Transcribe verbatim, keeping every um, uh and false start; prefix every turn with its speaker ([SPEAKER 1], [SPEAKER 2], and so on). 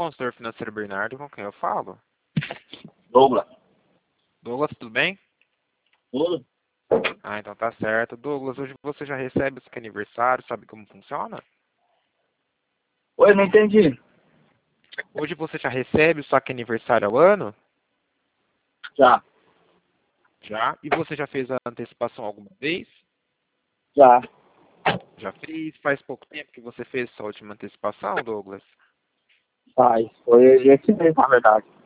[SPEAKER 1] consultor financeiro Bernardo, com quem eu falo?
[SPEAKER 2] Douglas.
[SPEAKER 1] Douglas, tudo bem?
[SPEAKER 2] Tudo?
[SPEAKER 1] Ah, então tá certo. Douglas, hoje você já recebe o seu aniversário, sabe como funciona?
[SPEAKER 2] Oi, não entendi.
[SPEAKER 1] Hoje você já recebe o saque aniversário ao ano?
[SPEAKER 2] Já,
[SPEAKER 1] Já. E você já fez a antecipação alguma vez?
[SPEAKER 2] já.
[SPEAKER 1] Já fez? Faz pouco tempo que você fez sua última antecipação, Douglas?
[SPEAKER 2] Faz. Foi esse mês, na verdade.